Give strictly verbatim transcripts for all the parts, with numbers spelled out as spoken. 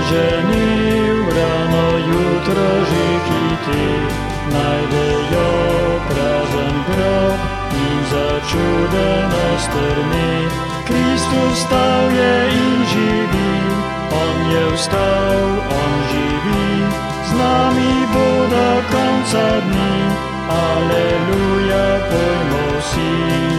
ženil rano jutro žihiti, najdejo prazen grob in začudeno strmi. Kristus stal je in živi, on je vstal, on živi, z nami bo do konca dni, aleluja, pojmo vsi.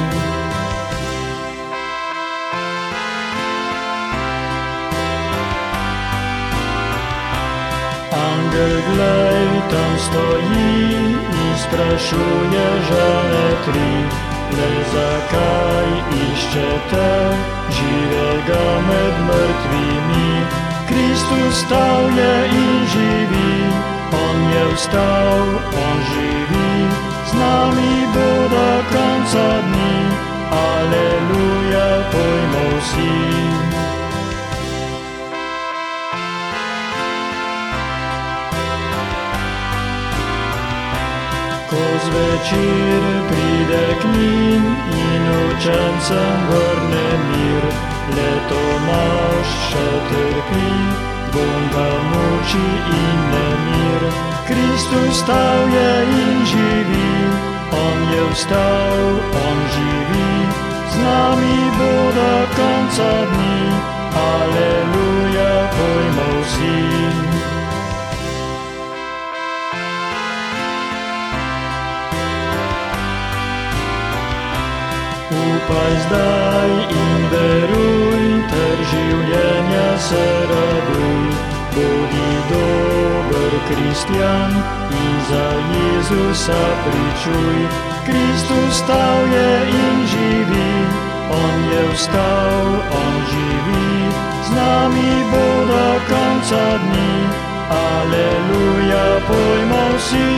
Angel, glej, tam stoji in sprašuje žene tri, le zakaj iščete živega med mrtvimi? Kristus stal je in živi, on je vstal, on živi, z nami bo do konca dni, aleluja, pojmo vsi. Ko zvečer pride k njim in učencem vrne mir, le Tomaž še trpi, dvom ga muči in nemir. Kristus stal je in živi, on je vstal, on živi, z nami bo do konca dni, aleluja, pojmo vsi. Upaj zdaj in veruj, ter življenja se raduj. Bodi dober kristjan in za Jezusa pričuj. Kristus stal je in živi, on je vstal, on živi, z nami bo do konca dni, aleluja, pojmo vsi.